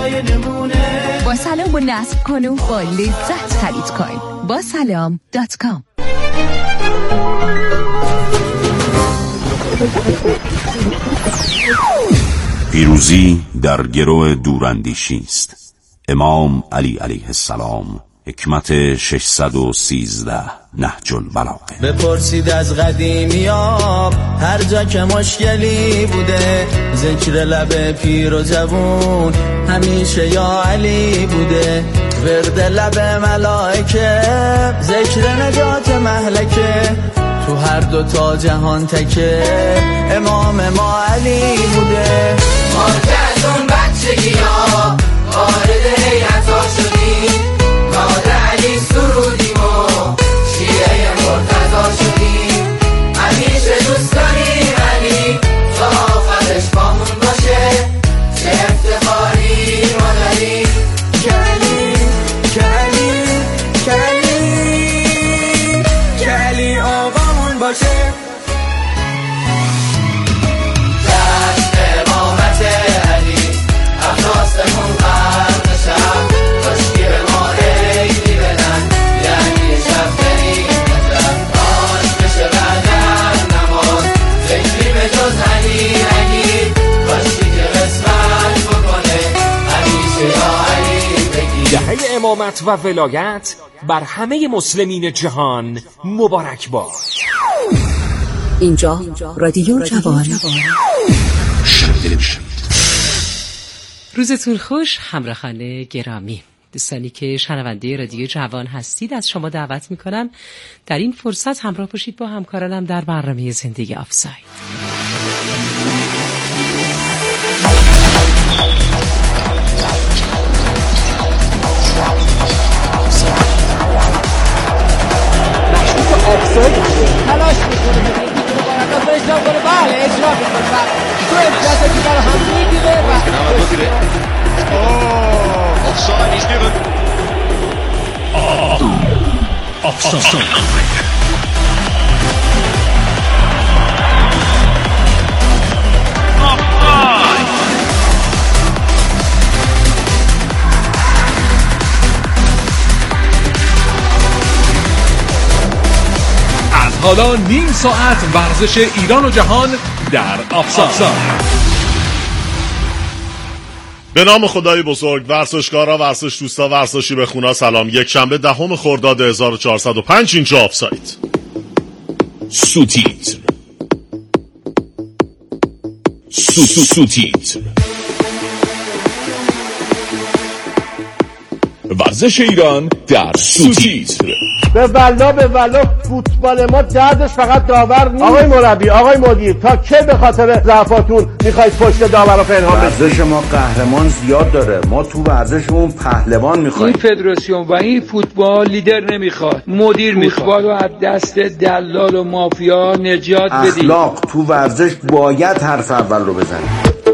جای نمونه. با سلام و نصب کن و با لذت خرید کن. با سلام.com. پیروزی در گرو دوراندیشی است. امام علی علیه السلام، حکمت 613، نهج البلاغه. بپرسید از قدیمی‌ها هر جا که مشکلی بوده، ذکر لب پیر و جوون همیشه یا علی بوده. ورد لب ملائکه، ذکر نجات مهلکه، تو هر دو تا جهان تکه، امام ما علی بوده. ما که از اون بچگی ها وارد هیئتا شدیم، ناد علی سرودیم و شیعه مرتضی شدیم. همیشه دوست داریم علی تا آخرش بامون باشه، چه افتخاری ما داریم. کلی کلی کلی کلی آقامون باشه. دهه امامت و ولایت بر همه مسلمین جهان مبارک باد. اینجا رادیو جوان. روزتون خوش همراهان گرامی. دوستانی که شنونده رادیو جوان هستید از شما دعوت میکنم در این فرصت همراه باشید با همکارانم در برنامه زندگی آفساید. آفساید تلاش میکنه مبارکات رو اجرا کنه. بله اجرا میکنه. تو امتیازه که برای هم میگیره آفساید is given. Offside. حالا نیم ساعت ورزش ایران و جهان در آفساید. به نام خدای بزرگ. ورزشکارا، ورزش دوستا، ورزشی به خونا سلام. یک شنبه 10 خرداد 1405 اینجا آفساید. سوتیتر ورزش ایران در سوتیتر. به والا فوتبال ما دردش فقط داور نیست. آقای مربی، آقای مدیر، تا کی به خاطر ضعفاتون میخواید پشت داور رو پنهان بکنید؟ ورزش ما قهرمان زیاد داره، ما تو ورزشمون پهلوان میخوایم. این فدراسیون و این فوتبال لیدر نمیخواد، مدیر میخواد. فوتبال رو از دست دلال و مافیا نجات بدید. اخلاق تو ورزش باید حرف اول رو بزنیم.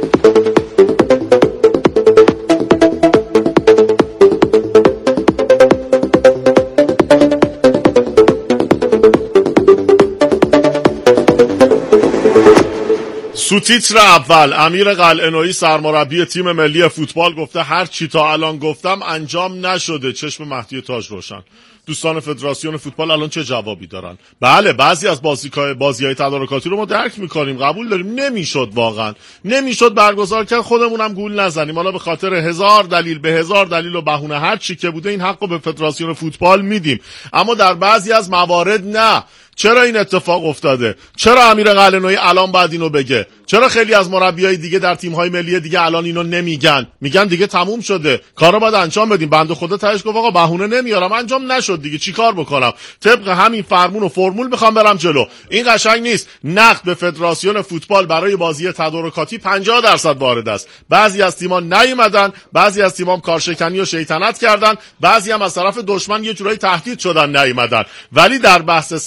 سوتیتر اول. امیر قلعه‌نویی سرمربی تیم ملی فوتبال گفته هر چی تا الان گفتم انجام نشده. چشم مهدی تاج روشن. دوستان فدراسیون فوتبال الان چه جوابی دارن؟ بله بعضی از بازی‌های تدارکاتی رو ما درک می‌کنیم، قبول داریم، نمیشد، واقعا نمیشد برگزار کرد، خودمون هم گول نزنیم. حالا به خاطر هزار دلیل و بهونه هر چی که بوده این حقو به فدراسیون فوتبال میدیم، اما در بعضی از موارد نه. چرا این اتفاق افتاده؟ چرا امیر قلعه‌نویی الان بعد اینو بگه؟ چرا خیلی از مربیای دیگه در تیم‌های ملی دیگه الان اینو نمیگن؟ میگن دیگه تموم شده، کارا باید انجام بدیم. بنده خدا تهش گفت آقا بهونه نمیارم، انجام نشد دیگه، چیکار بکنم؟ طبق همین فرمون و فرمول میخوام برم جلو. این قشنگ نیست. نقد به فدراسیون فوتبال برای بازی تدارکاتی 50% وارد است. بعضی از تیم‌ها نیومدن، بعضی از تیم‌ها کارشکنی و شیطنت کردن، بعضی هم از طرف دشمن یه جورایی تهدید شدن نیومدن. ولی در بحث سخت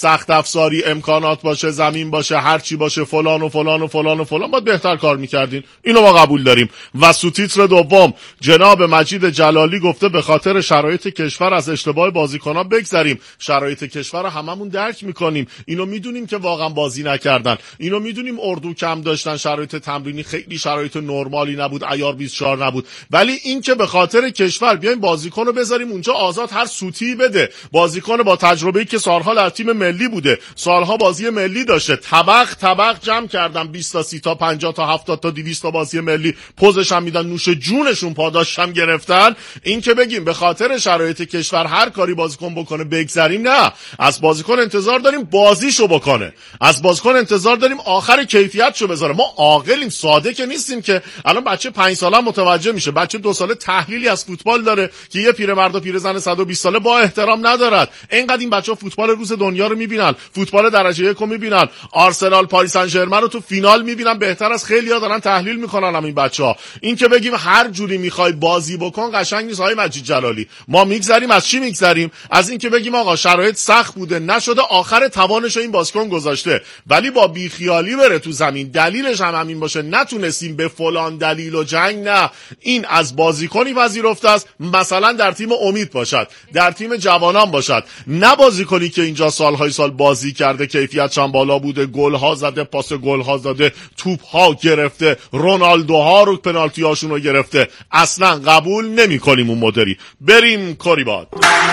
افزاری، امکانات باشه، زمین باشه، هر چی باشه، فلان و فلان و فلان و فلان، باید بهتر کار میکردین. اینو ما قبول داریم. و سوتیتر دوم، جناب مجید جلالی گفته به خاطر شرایط کشور از اشتباه بازیکن‌ها بگذریم. شرایط کشور رو هممون درک میکنیم. اینو میدونیم که واقعا بازی نکردن. اینو میدونیم اردو کم داشتن، شرایط تمرینی خیلی شرایط نرمالی نبود، عیار 24 نبود. ولی این که به خاطر کشور بیایم بازیکن رو بذاریم اونجا آزاد هر سوتی بده، بازیکن با تجربه‌ای که سالها در تیم ملی بوده، سالها بازی ملی داشته، طبق جمع کردن 20 تا 30 تا 50 تا 70 تا 200 تا بازی ملی، پوزش هم میدن، نوش جونشون پاداش هم گرفتن. این که بگیم به خاطر شرایط کشور هر کاری بازیکن بکنه بگذریم، نه. از بازیکن انتظار داریم بازیشو بکنه، از بازیکن انتظار داریم آخر کیفیتشو بذاره. ما عاقلیم، ساده که نیستیم که الان بچه 5 ساله متوجه میشه، بچه 2 ساله تحلیلی از فوتبال داره که یه پیرمرد و پیرزن 120 ساله با احترام ندارد. اینقدر این بچه‌ها فوتبال روز دنیا رو میبینن، فوتبال درجه 1 رو میبینن، آرسنال پاریس سن ژرمن رو تو فینال میبینن، بهتر از خیلی‌ها دارن تحلیل میکنن همین بچه‌ها. این که بگیم هر جوری میخوای بازی بکن قشنگ نیست. های مجید جلالی، ما میگذریم از چی میگذریم؟ از این که بگیم آقا شرایط سخت بوده، نشده، آخر توانش این بازیکن گذاشته، ولی با بیخیالی بره تو زمین، دلیلش هم همین باشه نتونستیم به فلان دلیل و جنگ. نه، این از بازیکنی پذیرفته است مثلا در تیم امید باشد، در تیم جوانان باشد، نه بازیکنی که اینجا سالهای سال بازی کرده، کیفیتش هم بالا بوده، گل‌ها زده، پاس گل‌ها داده، توپ‌ها گرفته، رونالدوها رو پنالتی‌هاشون رو گرفته. اصلا قبول نمی‌کنیم اون مدلی. بریم کوریباد.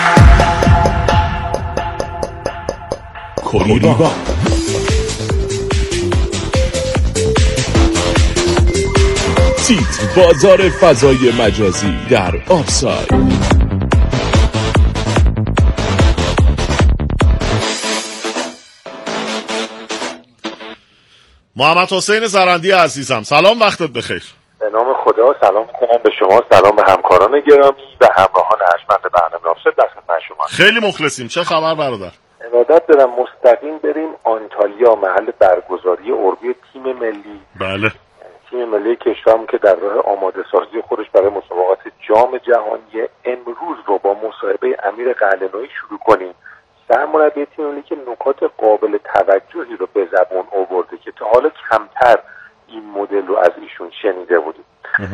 تیتر بازار فضای مجازی در آفساید. محمد حسین زرندی عزیزم، سلام، وقتت بخیر. به نام خدا سلام میکنم به شما، سلام به همکاران گرامی و همراهان ارجمند برنامه آفساید در خدمت شما. خیلی مخلصیم. چه خبر برادر؟ ارادت دارم مستقیم بریم آنتالیا، محل برگزاری اردوی تیم ملی. بله. تیم ملی کشورمون که در راه آماده سازی خودش برای مسابقات جام جهانی امروز رو با مصاحبه امیر قلعه‌نویی شروع کنیم. سرمربی تیم ملی که نکات قابل توجهی رو به زبان آورده که تا حالا کمتر این مدل رو از ایشون شنیده بودیم.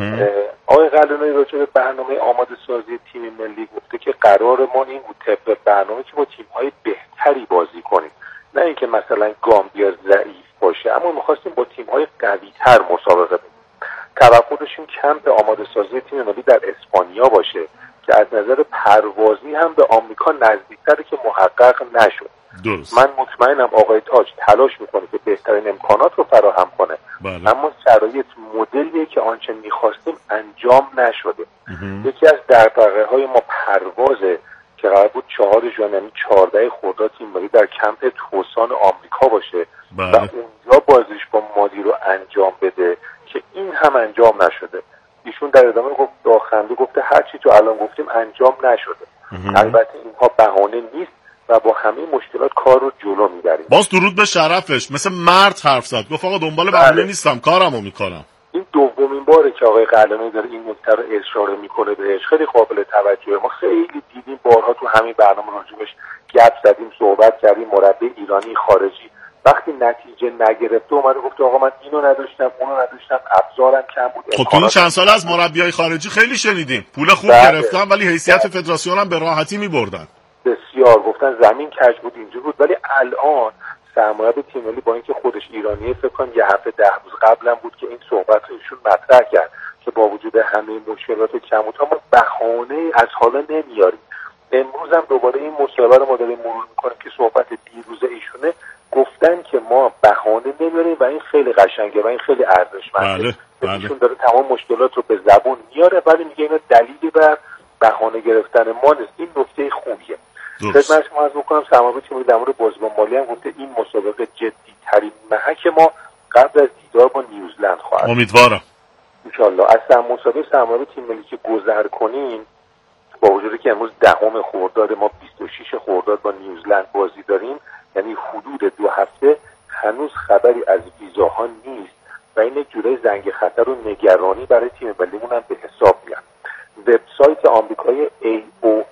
آقای قلعه‌نویی راجع به برنامه آماده سازی تیم ملی گفته که قرار ما این بود طبق برنامه که با تیم‌های بهتری بازی کنیم، نه اینکه مثلا گامبیا ضعیف باشه، اما می‌خواستیم با تیم‌های قوی‌تر مسابقه بدیم. توقع داشتیم کمپ آماده سازی تیم ملی در اسپانیا باشه که از نظر پروازی هم به آمریکا نزدیک‌تره که محقق نشد. درست. من مطمئنم آقای تاج تلاش میکنه که بهترین امکانات رو فراهم کنه، اما شرایط مدلیه که آنچه میخواستیم انجام نشده. یکی از دغدغه‌های ما پروازه که قرار بود 4 ژوئن یعنی 14 خرداد تیم ملی در کمپ توسان آمریکا باشه و اونجا بازیش با مالی رو انجام بده که این هم انجام نشده. ایشون در ادامه گفت با خنده گفته هر چی تو الان گفتیم انجام نشده. البته اینها بهانه نیست و با همه مشکلات کار رو جلو میبریم. باز درود به شرفش، مثل مرد حرف زد، گفت آقا دنبال بهانه نیستم، کارمو میکنم. این دومین باره که آقای قلعه‌نویی داره این نکته رو اصرار میکنه بهش. خیلی قابل توجهه. ما خیلی دیدیم بارها تو همین برنامه راجبش گپ زدیم، صحبت کردیم. مربی ایرانی خارجی وقتی نتیجه نگرفته اومده گفت آقا من اینو نداشتم اونو نداشتم، ابزارم کم بود. خب تو این چند سال از مربیای خارجی خیلی شنیدیم، پول خوب گرفتن ولی حیثیت فدراسیون هم به راحتی میبردن. بسیار گفتن زمین کج بود اینجوری بود، ولی الان سرمربی تیم ملی با اینکه خودش ایرانیه فکر کنم یه هفته 10 روز قبلا بود که این صحبت رو ایشون مطرح کرد که با وجود همه مشکلات کموت ما بهانه از حالا نمیاریم. امروز هم دوباره این مصاحبه رو ما داریم مرور میکنیم که صحبت دیروز ایشونه، گفتن که ما بهانه نمیاریم و این خیلی قشنگه و این خیلی ارزشمنده. ایشون داره تمام مشکلات رو به زبون میاره ولی میگه اینا دلیلی بر بهانه گرفتن ما نیست. این نکته خوبیه. خدمت شما عرض می‌کنم سرمربی تیم ملی در مورد بازیکن مالی هم گفته این مسابقه جدی‌ترین محک ما قبل از دیدار با نیوزلند خواهد. امیدوارم ان شاءالله. از مسابقه سرمربی تیم ملی که گذر کنیم، با وجودی که امروز 10 خرداد ما 26 خرداد با نیوزلند بازی داریم، یعنی حدود 2 هفته، هنوز خبری از ویزاها نیست و این یک جورای زنگ خطر و نگرانی برای تیم ملیمون هم به حساب میاد. وبسایت آمریکایی AOA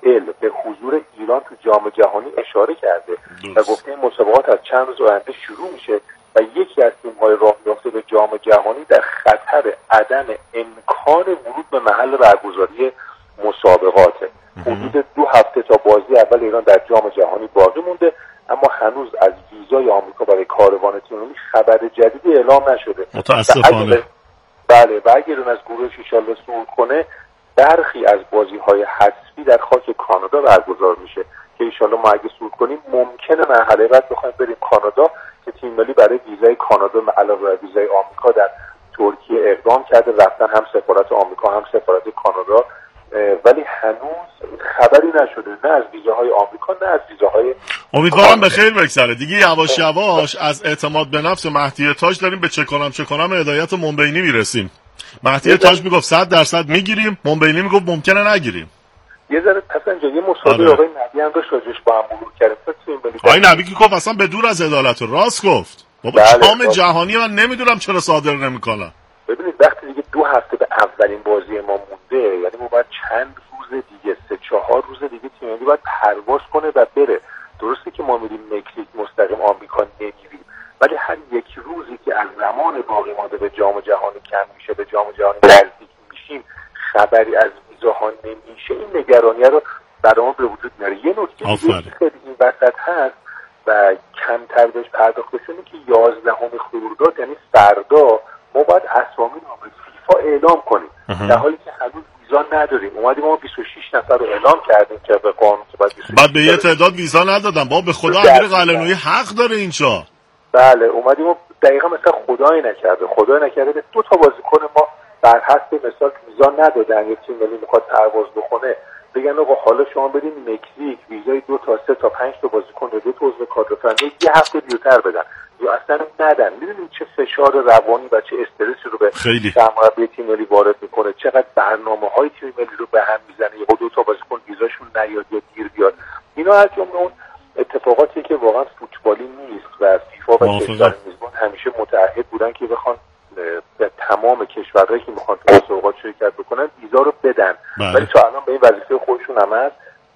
به حضور ایران تو جام جهانی اشاره کرده و گفته این مسابقات از چند روز آینده شروع میشه و یکی از تیم‌های راه یافته به جام جهانی در خطر عدم امکان ورود به محل برگزاری مسابقاته. حدود 2 هفته تا بازی اول ایران در جام جهانی باقی مونده، اما هنوز از ویزای آمریکا برای کاروان تیم‌ملی خبر جدیدی اعلام نشده. متاسفانه. بله، و اگر ایران از گروهش انشالله صعود کنه، برخی از بازی‌های حذفی در خاک کانادا برگزار میشه که انشالله ما اگه صعود کنیم ممکنه مرحله بعد بخوایم بریم کانادا که تیم ملی برای ویزای کانادا علاوه بر ویزای آمریکا در ترکیه اقدام کرده، رفتن هم سفارت آمریکا هم سفارت کانادا، ولی هنوز خبری نشده نه از ویزاهای آمریکا نه از ویزاهای. امیدوارم به خیر بگذره دیگه. یواش یواش از اعتماد به نفس مهدی تاج داریم به چه کنم هدایت منبینی میرسیم. مهدی تاج میگفت 100% میگیریم، منبینی میگفت ممکنه نگیریم. یه ذره پس اینجا یه مصاحبه آقای نبی هم داشت راجعش با هم مرور کردیم. آقای نبی که گفت اصلا به دور از عدالت راست گفت. بابا جام جهانی من نمیدونم چرا صادر نمیکنه. ببینید وقتی دیگه 2 هفته به اولین بازی ما مونده، یعنی ما باید چند روز دیگه 3-4 روز دیگه تیم ملی باید پرواز کنه و بره. درسته که ما میریم مکزیک مستقیم آمریکا نمیریم، ولی هر یک روزی که از زمان باقی مانده به جام جهانی کم میشه، به جام جهانی نزدیک میشیم، خبری از ویزاها نمیشه، این نگرانی رو برامون به وجود میاره. یه نکته خیلی این وسط هست و کمتر بهش پرداخته شده که 11 خرداد یعنی فردا ما باید اسامی رو به فیفا اعلام کنیم در حالی که هنوز ویزا نداریم. اومدیم ما 26 نفر رو اعلام کردیم که به قانون که بعد به یه تعداد ویزا ندادن. بابا به خدا امیر قلعه‌نویی حق داره اینجا. بله اومدیم دقیقاً مثلا خدای نکرده به 2 تا بازیکن ما بر حسب مثال ویزا ندادن. یه تیم ملی میخواد پرواز بکنه بگن آقا حالا شما برید مکزیک ویزای 2 تا 3 تا 5 تا بازیکن رو 2 تا عضو کادر فنی یه هفته دیرتر بدن یا اصلا ندن. میدونید چه فشار روانی و چه استرسی رو به سرمربی تیم ملی وارد میکنه، چقدر برنامه‌های تیم ملی رو به هم میزنه. یا 2 تا بازیکن ویزاشون نیاد یا دیر بیاد. اینا از جمله اون اتفاقاتی که واقعا فوتبالی نیست و فیفا و کشور میزبان همیشه متعهد بودن که بخوان به تمام کشورهایی که میخوان تو مسابقات شرکت بکنن ویزا رو بدن، ولی تا الان به این وظیفه خودشون عمل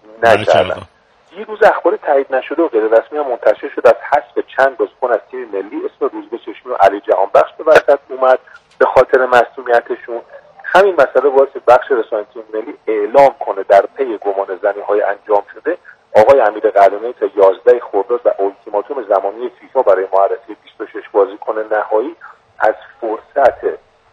نکردن. یه روز اخبار تایید نشده و غیر رسمی هم منتشر شد از حذف چند بازیکن از تیم ملی، اسم روزبه چشمی و علی جهانبخش به وسط اومد به خاطر معصومیتشون. همین مسئله باعث بخش رسانه تیم ملی اعلام کنه در پی گمان زنی‌های انجام شده آقای امیر قلعه‌نویی تا 11 خرداد و اولتیماتوم زمانی فیفا برای معرفی 26 بازیکن نهایی از فرصت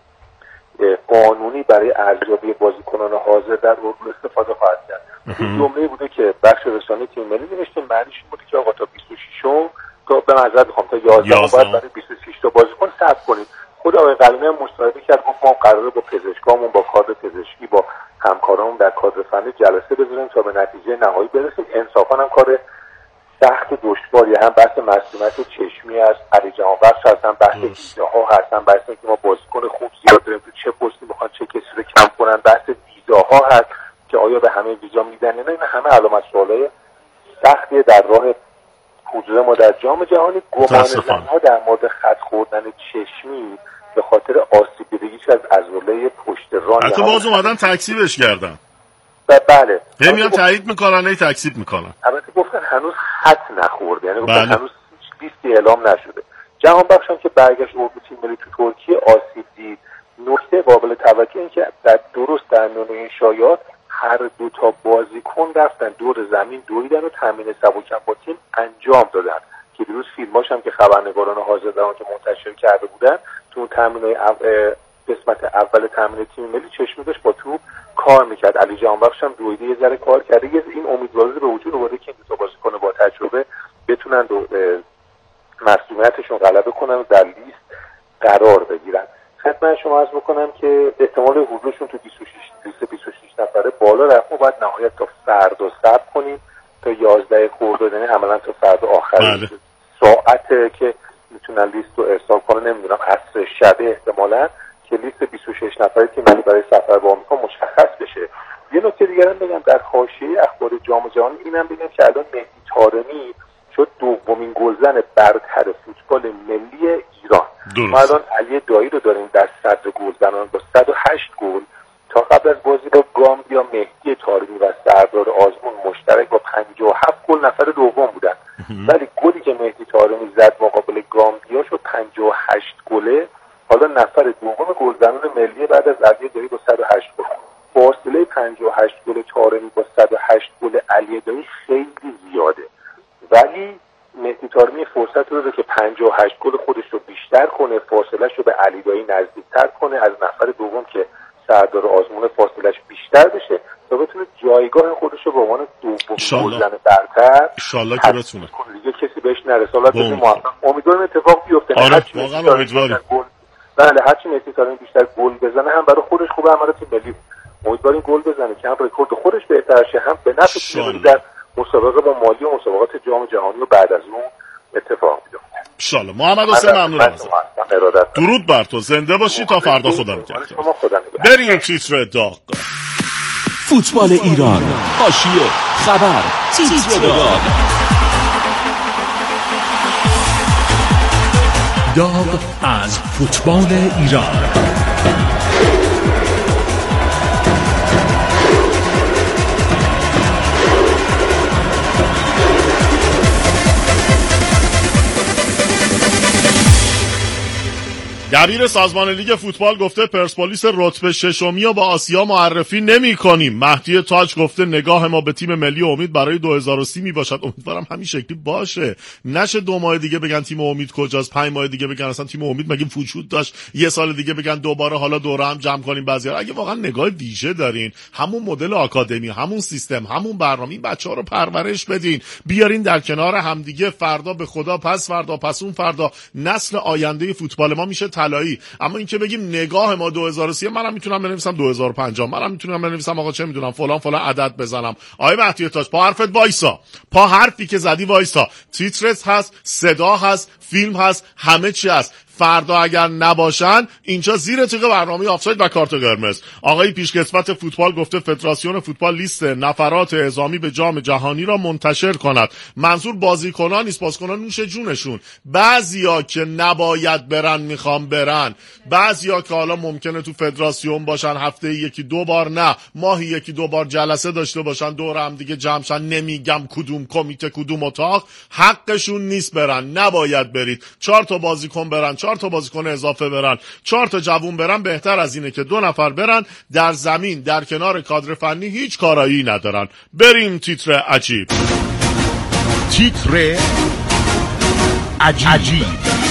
قانونی برای ارزیابی بازیکنان حاضر در اردو استفاده خواهد کرد. این جمله بوده که بخش رسانه تیم ملی نوشته، معنیش این بوده که آقا تا 26 تا به معذرت میخوام تا 11 باید برای 26 تا بازیکن ثبت کنید. خود آقای قلعه‌نویی هم مصاحبه کرد گفت ما قراره با پزشکامون با کادر پزشکی با همکارامون در کادر فنی جلسه بذاریم تا به نتیجه نهایی برسیم. انصافا هم کار سخت و دشواری، هم بحث مسئولیت چشمی است، علی جهانبخش هست، هم بحث ویزاها هست، هم بحث که ما بازیکن خوب زیاد داریم تو چه پستی میخوان چه کسی رو کم کنن، بحث ویزاها هست که آیا به همه ویزا میدن نه. این همه علامت سوالای سختیه در راه حضور ما در جام جهانی. گمان زنها در مورد خط خوردن چشمی به خاطر آسیب دیدگیش از عضله پشت ران حتی باز اومدن تکذیبش کردن. بله میان تایید میکنن تکذیب میکنن. البته گفتن هنوز خط نخورده، یعنی گفتن هنوز لیستی اعلام نشده. جهانبخش هم که برگشت اردو تیم ملی تو ترکیه آسیب دید. نکته قابل توجه این که درست در میان این شایعات هر 2 تا بازیکن رفتن دور زمین دویدن و تمرین سبکم با تیم انجام دادن که دیروز فیلماش هم که خبرنگاران حاضر بودن که منتشر کرده بودن تو اون تمرین قسمت اول تمرین تیم ملی چشمی داشت با توپ کار میکرد. علی جهانبخش هم دویده یه ذره کار کرده. این امیدواری به وجود آورده که این 2 تا بازیکن با تجربه بتونن مسئولیتشون غلبه کنن و در لیست قرار بگیرن. خدمت شما عرض بکنم که احتمال حضورشون تو 26 نفره بالا رفت. ما باید نهایت تا فردا صبر کنیم تا 11 خرداد، یعنی عملا تا فردا آخر ساعت که میتونن لیست رو ارسال کنن، نمیدونم عصر شب احتمالاً که لیست 26 نفره تیم ملی برای سفر به آمریکا مشخص بشه. یه نکته دیگه هم بگم در حاشیه اخبار جام جهانی اینم بگم که الان مهدی طارمی شد دومین گلزن برتر فوتبال ملی ایران. ما الان علی دایی رو داریم در صدر گلزنان با 108 گل. تا قبل از بازی با گامبیا مهدی طارمی و سردار آزمون مشترک با 57 گل نفر دوم بودن، ولی گلی که مهدی طارمی زد مقابل گامبیا شد 58 گله. حالا نفر دوم گلزنان ملی بعد از علی دایی با 108 گل. فاصله 58 گل طارمی با 108 گل علی دایی خیلی زیاده، ولی مهدی طارمی فرصت رو داره که 58 گل خودش رو بیشتر کنه، فاصله‌اش رو به علی دایی نزدیکتر کنه، از نفر دوم که سردار آزمون فاصله‌اش بیشتر بشه تا بتونه جایگاه خودش رو به عنوان دوم گلزن برتر ان شاءالله که بتونه دیگه کسی بهش نرسه. حالا موفق امیدوارم اتفاق بیفته. آره واقعا امیدوارم. بله هرچی مهدی طارمی بیشتر گل بزنه هم برای خودش خوبه، هم برای تیم ملی. امیدواریم گل بزنه که هم رکورد خودش بهتر شه، هم به نفع تیم ملی در مسابقه با مالی و مسابقات جام جهانی و بعد از اون اتفاق بیفته. ان شاء الله. محمد حسین ممنون ازت. درود بر تو، زنده باشی تا فردا. خدا نگهدار. بریم تیتر داغ. فوتبال ایران، حاشیه، خبر، تیتر داغ. داغ از فوتبال ایران. دبیر سازمان لیگ فوتبال گفته پرسپولیس رتبه ششمی رو با آسیا معرفی نمی کنیم. مهدی تاج گفته نگاه ما به تیم ملی امید برای 2030 می باشد. امیدوارم همین شکلی باشه، نشه 2 ماه دیگه بگن تیم امید کجاست، 5 ماه دیگه بگن اصلا تیم امید مگه وجود داشت، 1 سال دیگه بگن دوباره حالا دوره هم جمع کنیم. بعضیا اگه واقعا نگاه ویژه دارین، همون مدل آکادمی، همون سیستم، همون برنامه، این بچه‌ها رو پرورش بدین، بیارین در کنار همدیگه. فردا به خدا، پس فردا، پس اون فردا نسل آینده فوتبال ما میشه طلایی. اما اینکه بگیم نگاه ما 2030، منم میتونم بنویسم 2050، منم میتونم بنویسم آقا چه میدونم فلان فلان عدد بزنم. آقای مهدی تاج پا حرفت وایسا، پا حرفی که زدی وایسا. تیترت هست، صدا هست، فیلم هست، همه چی هست. فردا اگر نباشن اینجا زیر تیغ برنامه آفساید و کارت قرمز. آقای پیشکسوت فوتبال گفته فدراسیون فوتبال لیست نفرات اعزامی به جام جهانی را منتشر کند. منظور بازیکنان نیست، بازیکنان نوش جونشون. بعضیا که نباید برن میخوام برن، بعضیا که حالا ممکنه تو فدراسیون باشن هفته 1-2 بار، نه ماهی 1-2 بار جلسه داشته باشن، دور هم دیگه جمع شن، نمیگم کدوم کمیته کدوم اتاق، حقشون نیست برن، نباید برید. 4 تا بازیکن برن، 4 تا بازیکن اضافه برن، 4 تا جوون برن، بهتر از اینه که 2 نفر برن در زمین در کنار کادر فنی هیچ کارایی ندارن. بریم تیتر عجیب. تیتر عجیب.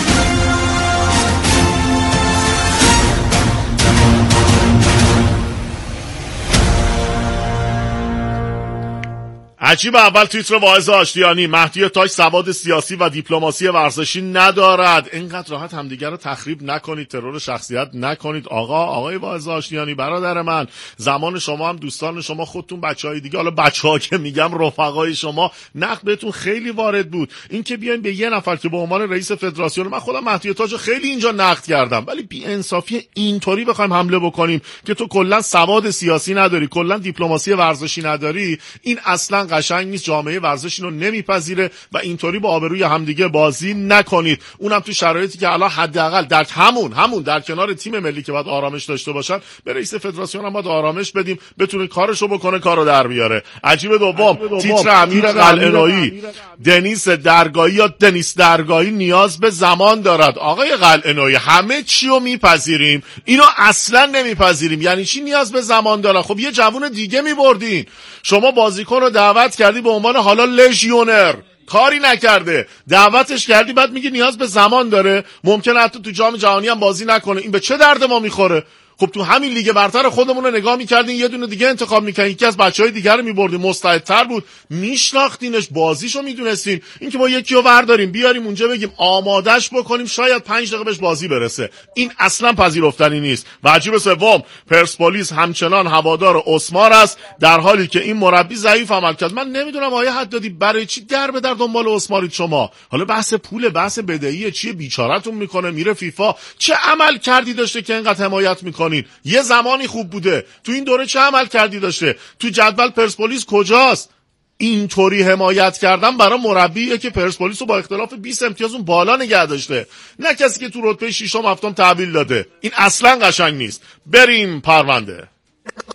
عجیب. اول تیتر واعظ آشتیانی. مهدی تاج سواد سیاسی و دیپلماسی ورزشی ندارد. اینقدر راحت همدیگر رو تخریب نکنید، ترور شخصیت نکنید. آقای واعظ آشتیانی برادر من، زمان شما هم دوستان شما خودتون بچهای دیگه، حالا بچه‌ها که میگم رفقای شما، نقد بهتون خیلی وارد بود. این که بیاین به یه نفر که به عنوان رئیس فدراسیون، من خودم مهدی تاج رو خیلی اینجا نقد کردم، ولی بی انصافی اینطوری بخوایم حمله بکنیم که تو کلا سواد سیاسی نداری، کلا دیپلماسی ورزشی نداری، این اصلا قشنگ نیست. جامعه ورزش اینو نمیپذیره و اینطوری با آبروی همدیگه بازی نکنید. اونم تو شرایطی که الان حداقل در همون در کنار تیم ملی که باید آرامش داشته باشن، به رئیس فدراسیون هم باید آرامش بدیم، بتونه کارشو بکنه، کارو در بیاره. عجیب دوم. تیتر امیر قلعه‌نویی. دنیس درگاهی یا دنیس درگاهی نیاز به زمان دارد. آقای قلعه‌نویی همه چیو میپذیریم، اینو اصلا نمیپذیریم. یعنی چی نیاز به زمان داره؟ خب یه جوون دیگه میبردین. شما بازیکن رو دعوت کردی به عنوان حالا لژیونر، کاری نکرده، دعوتش کردی، بعد میگی نیاز به زمان داره، ممکنه حتی تو جام جهانی هم بازی نکنه. این به چه درد ما میخوره؟ خب تو همین لیگ برتر خودمون رو نگاه میکردین، یه دونه دیگه انتخاب میکردین، یکی از بچهای دیگر رو میبردین، مستعدتر بود، میشناختینش، بازیشو میدونستین. اینکه ما یکی رو برداریم بیاریم اونجا بگیم آمادش بکنیم، شاید 5 دقیقه بهش بازی برسه، این اصلا پذیرفتنی نیست. و عجیب سوم، پرسپولیس همچنان هوادار اسمار است در حالی که این مربی ضعیف عمل کرد. من نمیدونم آیه حدادی برای چی در به در دنبال اسمارید شما؟ حالا بحث پول، بحث بدهی چیه؟ بیچارهتون میکنه، میره فیفا. چه عمل کردی داشته که اینقدر حمایت میکنه؟ یه زمانی خوب بوده، تو این دوره چه عمل کردی داشته؟ تو جدول پرسپولیس کجاست؟ اینطوری حمایت کردن برای مربیه که پرسپولیس رو با اختلاف 20 امتیاز اون بالا نگه داشته، نه کسی که تو رتبه 6م 7م تحویل داده. این اصلا قشنگ نیست. بریم پرونده.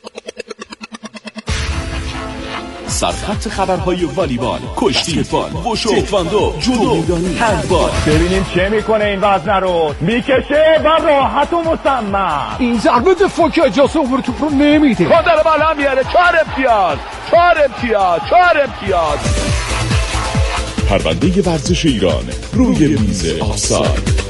سرخط خبرهای والیبال، کشتی فوتبال، وشو، تکواندو، جودو میدانی، هندبال. ببینیم چه میکنه این وزنه رو. میکشه و راحت و مصمم. این ضربه دفاع که اجازه عبور توپ رو نمیده. خود داره بالا میاره. 4 امتیاز. پرونده ورزش ایران روی میز آفساید.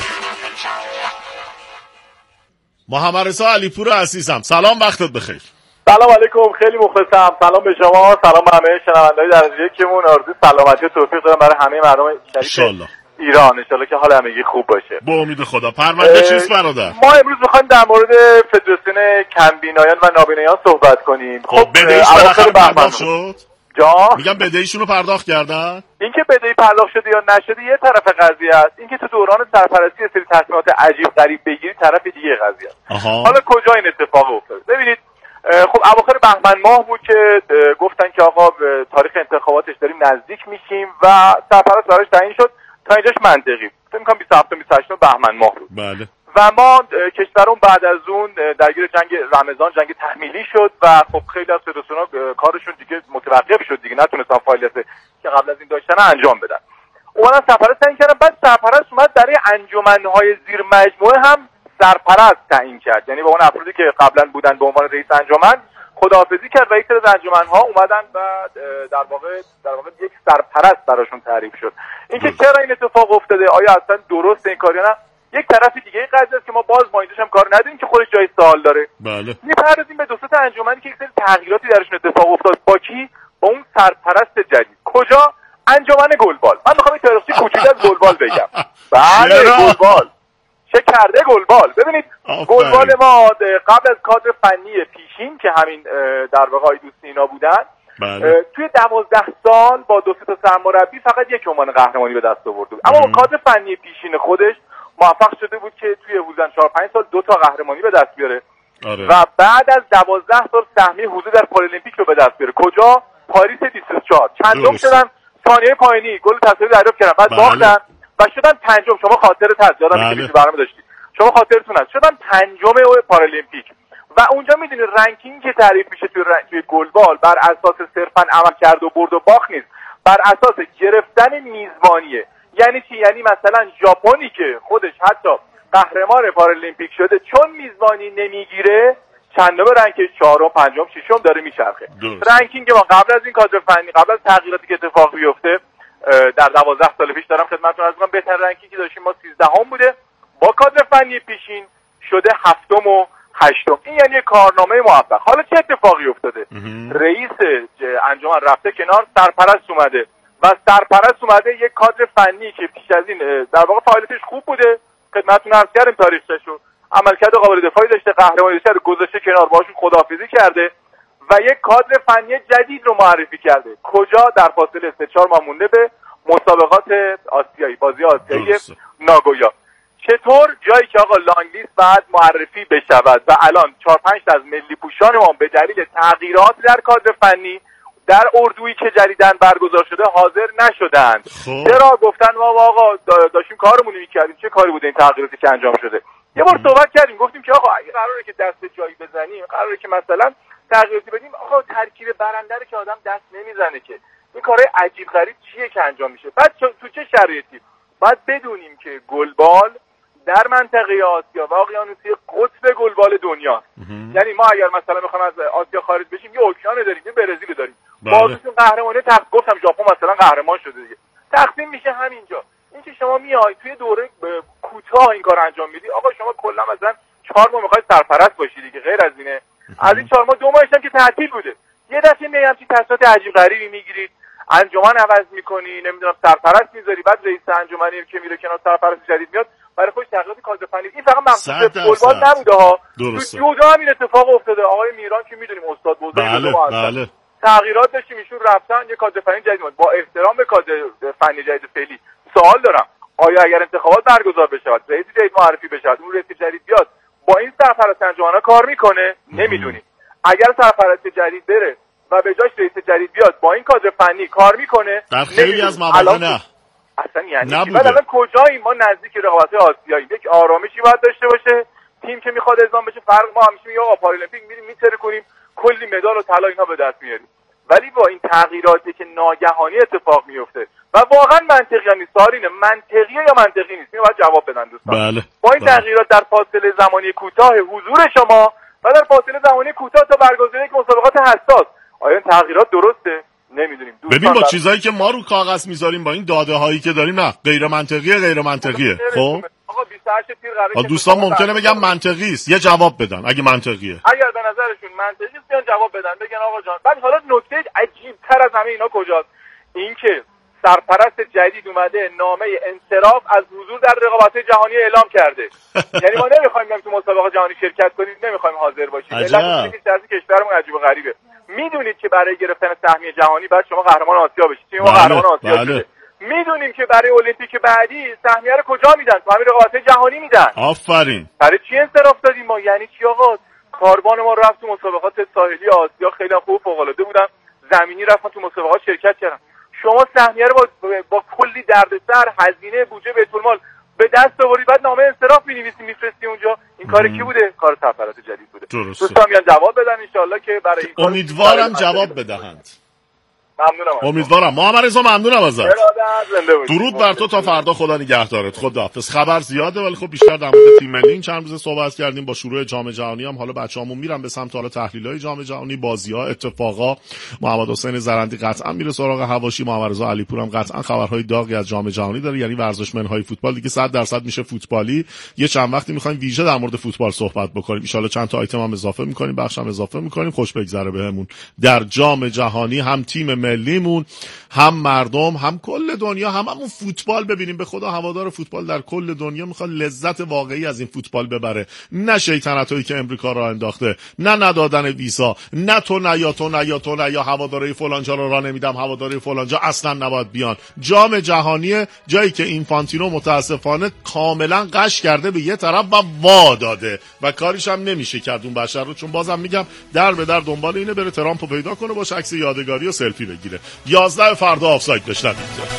محمد رضا علیپور عزیزم سلام، وقتت بخیر. سلام علیکم، خیلی مخلصم. سلام به شما، سلام به همه شنونده‌های درجه یکمون. آرزوی سلامتی و توفیق دارم برای همه مردم شریف ایران. ان شاءالله که حال همگی خوب باشه. با امید خدا. پرونده چیست برادر؟ ما امروز می‌خوایم در مورد فدراسیون کمبینایان و نابینایان صحبت کنیم. خب بدهیش بالاخره پرداخت شد؟ میگم بدهیشونو پرداخت کردن؟ اینکه بدهی پرداخت شده یا نشده یه طرف قضیه است، اینکه تو دوران سرپرستی سری تصمیمات عجیب غریب بگیری طرف دیگه قضیه است. حالا کجا این اتفاق افتاد؟ ببینید خب اواخر بهمن ماه بود که گفتن که آقا تاریخ انتخاباتش داریم نزدیک میشیم و سرپرست براش تعیین شد. تا اینجاش منطقی. فکر می‌کنم 27 بهمن ماه بود. بله. و ما کشورمون بعد از اون درگیر جنگ رمضان، جنگ تحمیلی شد و خب خیلی از فدراسیون‌ها کارشون دیگه متوقف شد دیگه، نتونستن فعالیت که قبل از این داشتن انجام بدن. اومدن سرپرست تعیین کردن. بعد سرپرست اومد برای انجمن‌های زیر مجموعه هم سرپرست تعیین کرد، یعنی با اون افرادی که قبلا بودن به عنوان رئیس انجمن خداحافظی کرد و یک سری از انجمن‌ها اومدن و در واقع یک سرپرست براشون تعریف شد. اینکه چرا این اتفاق افتاده، آیا اصلا درسته این کار یا نه، یک طرف دیگه قضیه است که ما باز با اینجاش هم کار نداریم که خودش جای سوال داره. بله. میپردازیم به دو سه تا انجمنی که یک سری تغییراتی درشون اتفاق افتاد. با کی؟ با اون سرپرست جدید. کجا؟ انجمن گلبال. من میخوام این تاریخی کوچیک از گلبال بگم. بله گلبال. چه کرده گلبال؟ ببینید گلبال ما قبل از کادر فنی پیشین که همین در واقع دوستی اینا بودن، توی 12 سال با دو سه تا سرمربی فقط یک عنوان قهرمانی به دست آورده بود. اما با کادر فنی پیشین خودش موفق شده بود که توی حدوداً 4-5 سال 2 تا قهرمانی به دست بیاره. و بعد از 12 سال سهمیه حضور در پارالمپیک رو به دست بیاره. کجا؟ پاریس 24. چندم شدن؟ ثانیه پایانی گل تصویری دریافت کردن، بعد باختن و شدن پنجم. شما خاطرت هست، یادم میاد که برنامه داشتید، شما خاطرتون هست، شدن پنجم پارالمپیک. و اونجا میدونید رنکینگ که تعریف میشه توی گلبال بر اساس صرفاً عملکرد و برد و باخت نیست، بر اساس گرفتن میزبانیه. یعنی چی؟ یعنی مثلا ژاپنی که خودش حتی قهرمان پارالمپیک شده چون میزبانی نمیگیره چندم رنکش 4م 5م 6م داره میچرخه. رنکینگ ما قبل از این کادر فنی، قبل از تغییراتی که اتفاق بیفته در 12 سال پیش دارم خدمتتون عرض می‌کنم، بهترین رنکینگی داشتیم ما 13ام بوده، با کادر فنی پیشین شده 7م و 8م. این یعنی کارنامه موفق. حالا چه اتفاقی افتاده؟ رئیس انجمن رفته کنار، سرپرست اومده و سرپرست اومده یک کادر فنی که پیش از این در واقع فعالیتش خوب بوده، خدمتتون عرض کردم تاریخچه‌شو، عملکرد قابل دفاعی داشته، قهرمانی داشته، گذاشته کنار، باشون خداحافظی کرده و یک کادر فنی جدید رو معرفی کرده. کجا؟ در فاصله 3-4 ماه مونده به مسابقات آسیایی، بازی آسیایی ناگویا. چطور؟ جایی که آقا لانگلیست بعد معرفی بشود و الان 4-5 تا از ملی پوشان ما به دلیل تغییرات در کادر فنی در اردویی که جدیداً برگزار شده حاضر نشدند. چرا؟ گفتن ما آقا داشتیم کارمون می‌کردیم، چه کاری بوده این تغییراتی که انجام شده. یه بار صحبت کردیم، گفتیم که آقا اگه قراره که دست جایی بزنیم، قراره که مثلا تغییراتی بدیم، آقا ترکیب برنده رو که آدم دست نمیزنه که. این کارهای عجیب غریب چیه که انجام میشه؟ بعد تو چه شرایطی؟ باید بدونیم که گلبال در منطقه آسیا و اقیانوسی قطب گلبال دنیا. یعنی ما اگر مثلا میخوایم از آسیا خارج بشیم، یه اوکیان داریم، یه برزیل داریم. بازیشون قهرمانی گفتم ژاپن مثلا قهرمان شده دیگه. تقسیم میشه همینجا. اینکه شما میای توی دوره کوتاه این کار انجام میدی، آقا شما کلا مثلا 4 ماه میخواید سرپرست باشی دیگه، غیر از اینه. از این 4 ماه 2 ماهش هم که تعطیل بوده. یه دفعه میام چی تصمیمات عجیب غریبی میگیرید، انجمن عوض میکنی، نمیدونم سرپرست میذاری، بعد رئیس انجمنی که میره کنار سرپرست جدید میاد برای خودش تغییرات کادر فنی. این فقط مخصوص فوتبال نبوده ها، تو جودو هم این اتفاق افتاده. آقای میران که میدونیم استاد بزرگ ما هستن، تغییرات داشتیم، ایشون رفتن یه کادر فنی جدید اومد. با احترام به کادر فنی جدید فعلی سوال دارم، آیا اگر انتخابات برگزار بشه، رئیس جدید معرفی بشه، اون رئیس جدید بیاد، با این سرپرست انجمن‌ها کار میکنه؟ نمیدونیم. اگر سرپرست جدید بره و به جاش رئیس جدید بیاد، با این کادر فنی کار میکنه؟ در خیلی از مواقع نه. اصلا یعنی بعد الان کجاییم؟ ما نزدیک رقابت‌های آسیایی، یک آرامشی باید داشته باشه. تیم که میخواد اعزام بشه، فرق ما همیشه میگه آقا پارالمپیک میریم میتره کنیم، کلی مدال و طلا اینا به دست میاریم. ولی با این تغییراتی که ناگهانی اتفاق میفته و واقعا منطقی نیست. سوالینه منطقیه یا منطقی نیست؟ اینو باید جواب بدن دوستان. بله. با این تغییرات در فاصله زمانی کوتاه حضور شما و در فاصله زمانی کوتاه تا برگزاری یک مسابقات حساس، آیا این تغییرات درسته؟ نمیدونیم. ببین با چیزایی که ما رو کاغذ میذاریم، با این داده هایی که داریم، نه غیر منطقیه. خب آقا 28 تیر قراره دوستان ممکنه بگم منطقی است، یه جواب بدن اگه منطقیه. اگر به نظرشون منطقی است بیان جواب بدن، بگن آقا جان. بعد حالا نکته عجیب تر از همه اینا کجاست؟ اینکه سرپرست جدید اومده نامه انصراف از حضور در رقابت‌های جهانی اعلام کرده. یعنی ما نمیخوایم تو مسابقات جهانی شرکت کنیم، نمیخوایم حاضر باشیم. علت اینکه سیاست کشورمون عجیب و غریبه. میدونید که برای گرفتن سهمیه جهانی باید شما قهرمان آسیا بشید. تیم ما قهرمان آسیا شده. میدونیم که برای المپیک بعدی سهمیه رو کجا میدن؟ تو همین رقابت‌های جهانی میدن. آفرین. برای چی انصراف دادیم ما؟ یعنی چی آقا؟ کاروان ما رفت تو مسابقات ساحلی آسیا، خیلی خوب فوق‌العاده بودن. زمینی رفتن تو مسابقات شرکت کردن. شما سهمیه رو با کلی دردسر، هزینه، بودجه بیت المال به دست آوردید، بعد نامه انصراف می‌نویسی میفرستی اونجا. این کار کی بوده؟ کار سرپرست جدید بوده. دوستان میان جواب بدن ان شاءالله که برای این امیدوارم جواب بدهند. ممنونم. امیدوارم. محمد رضا ممنونم ازت. درود بر تو تا فردا. خدا نگهدارت. خداحافظ. خبر زیاده ولی خب بیشتر در مورد تیم ملی این چند روز صحبت کردیم. با شروع جام جهانی هم حالا بچه‌هامون میرن به سمت حالا تحلیل‌های جام جهانی، بازی‌ها، اتفاقا. محمد حسین زرندی قطعا میره سراغ حواشی، محمد رضا علیپور هم قطعا خبرهای داغی از جام جهانی داره. یعنی ورزشمن‌های فوتبال دیگه 100% میشه فوتبالی. یه چند وقتی می‌خوایم ویژه در مورد فوتبال صحبت بکنیم. ان شاءالله چند تا آیتم هم اضافه می‌کنیم، بخش هم اضافه می‌کنیم. خوش بگذره بهمون در جام جهانی، هم تیم ملیمون، هم مردم، هم کل دنیا، هممون فوتبال ببینیم. به خدا هوادار فوتبال در کل دنیا میخواد لذت واقعی از این فوتبال ببره، نه شیطنتایی که امریکا راه انداخته، نه ندادن ویزا، نه تو نه یا هواداری فلان جا رو راه نمیدم، هواداری فلان جا اصلا نباید بیان. جام جهانی جایی که اینفانتینو متاسفانه کاملا قش کرده به یه طرف و وا داده و کاریش هم نمیشه کرد اون بشر رو، چون بازم میگم در به در دنبال اینه بره ترامپو پیدا کنه، باشه عکس یادگاری و سلفی بگیره. 11 فردا آفساید بشنوید.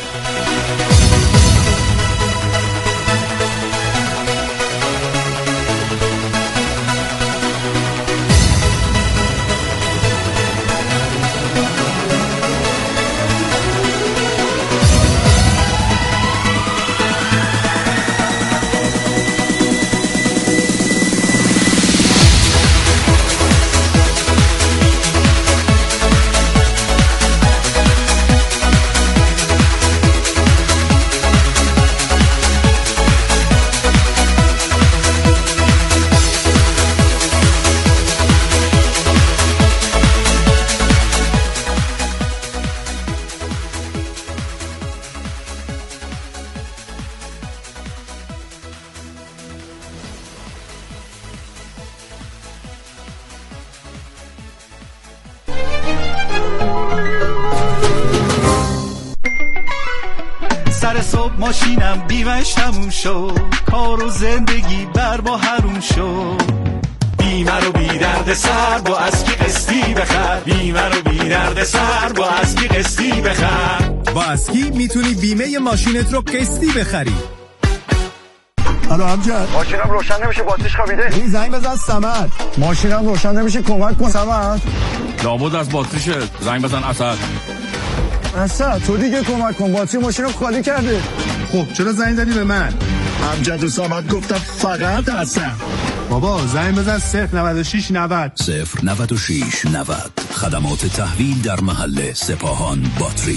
سر صبح ماشینم بیمش تموم شد، کار و زندگی بر با حروم شد. بیمه رو بی درد سر با اسکی قسطی بخر، بیمه رو بی درد سر با اسکی قسطی بخر. با اسکی میتونی بیمه ماشینت رو قسطی بخری. الو امجد، ماشینم روشن نمیشه، باتریش خوابیده. این زنگ بزن صمد. ماشینم روشن نمیشه، کمک کن صمد. لابد از باتریشه، زنگ بزن اسد. اسد تو دیگه کمک کن، باتری ماشینو خالی کرده. خب چرا زنگ زدی به من؟ امجد و صمد گفتم فقط اسد. بابا زنگ بزن 096 90 096 90. خدمات تحویل در محل سپاهان باتری.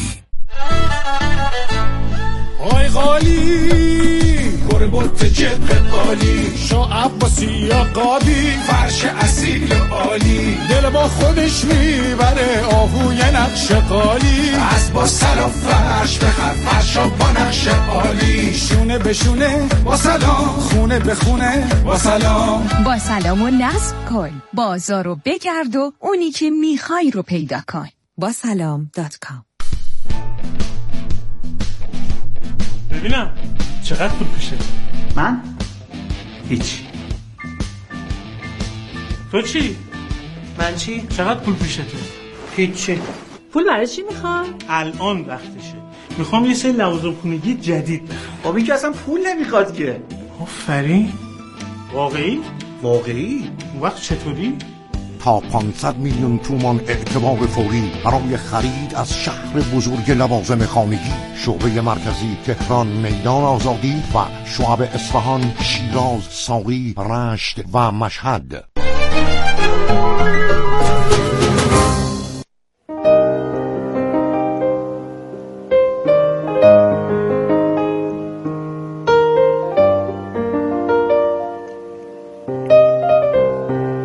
آی غالی گره بوت جبه قالی، شا عباسی یا قادی، فرش اصیل عالی، دل با خودش میبره آهوی نقش قالی. از با سر و فرش بخر، فرشا با نقش عالی، شونه به شونه با سلام، خونه به خونه با سلام. با سلام و نصب کن، بازار رو بگرد و اونی که میخوای رو پیدا کن. با سلام.com. ببینم چقدر پول پیشه؟ من؟ هیچ. تو چی؟ من چی؟ چقدر پول پیشه تو؟ هیچی. پول برای چی میخوای؟ الان وقتشه، میخوام یه سری لوازم خونگی جدید بخرم. بابی که اصلا پول نمیخواد که. آفرین. واقعی؟ واقعی؟ اون وقت چطوری؟ تا 500 میلیون تومان اعتبار فوری برای خرید از شهر بزرگ لوازم خانگی. شعبه مرکزی تهران میدان آزادی و شعب اصفهان، شیراز، ساری، رشت و مشهد.